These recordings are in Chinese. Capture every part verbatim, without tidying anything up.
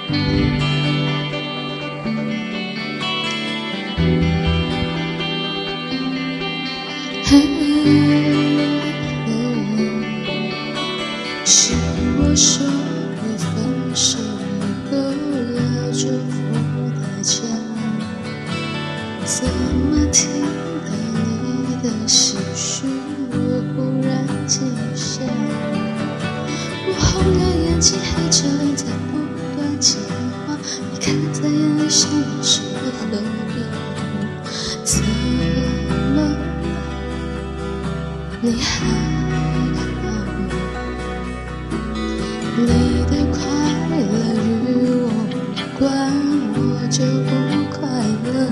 是我说过分手以后要祝福大家，怎么听到你的唏嘘，我忽然停下。我红了眼睛，黑着脸在不断接话，你看在眼里像我是我何必？怎么你还看我？你的快乐与我无关，我就不快乐。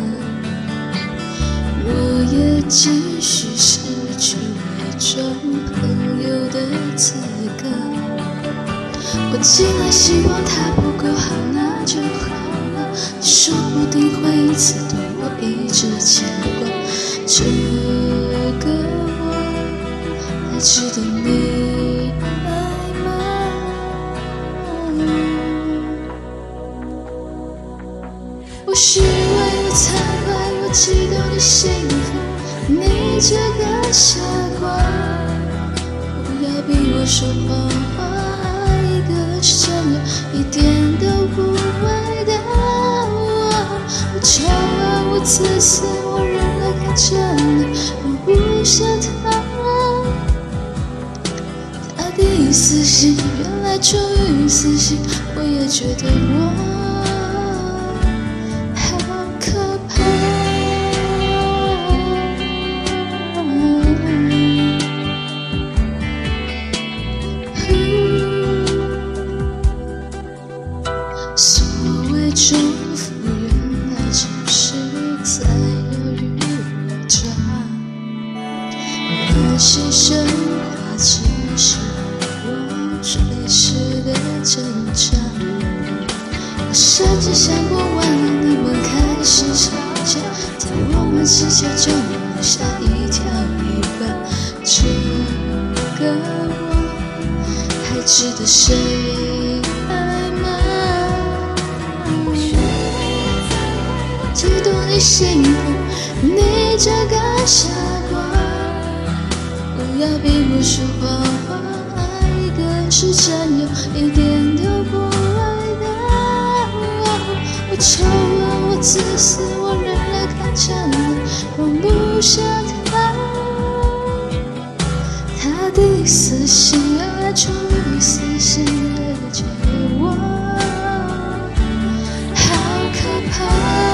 我也继续失去一种朋友的资格。我既然希望他不够好，那就好了。说不定会因此对我一直牵挂。这个我还值得你爱吗？我虚伪，我惭愧，我嫉妒你幸福。你这个傻瓜，不要逼我说谎话。爱一个人是真的，一点都不伟大。我丑恶，我自私，我忍了看着你，容不下他。他第一次信，原来出于私心，我也觉得我所谓祝福，原来只是在犹豫我家。那些神话只是我随时的挣扎。我甚至想过，万一你们开始吵架，在我们之间就留下一条尾巴。这个我还值得谁爱吗？嫉妒你幸福，你这个傻瓜，不要逼我说谎话。爱一个人是占有，一点都不伟大。我丑恶，我自私，我忍了看着你，容不下他。他的死心，原来出于私心，我也觉得我好可怕。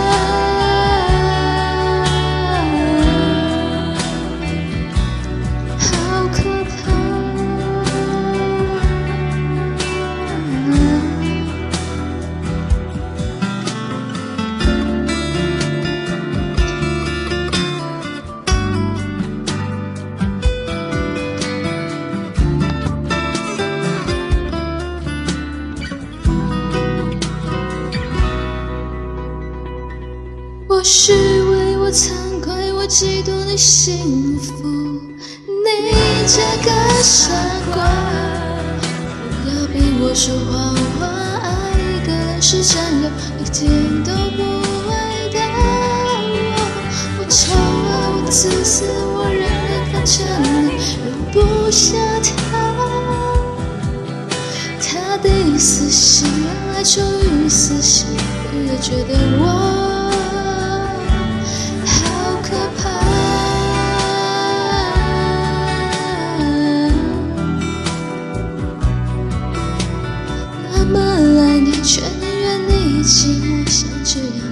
我虚伪，我惭愧，我嫉妒你幸福。你这个傻瓜，不要逼我说谎话。爱一个人是占有，一点都不伟大。我丑恶，我自私，我忍了看着你，容不下他。他的死心，原来出于私心，我也觉得我却宁愿你寂寞，像这样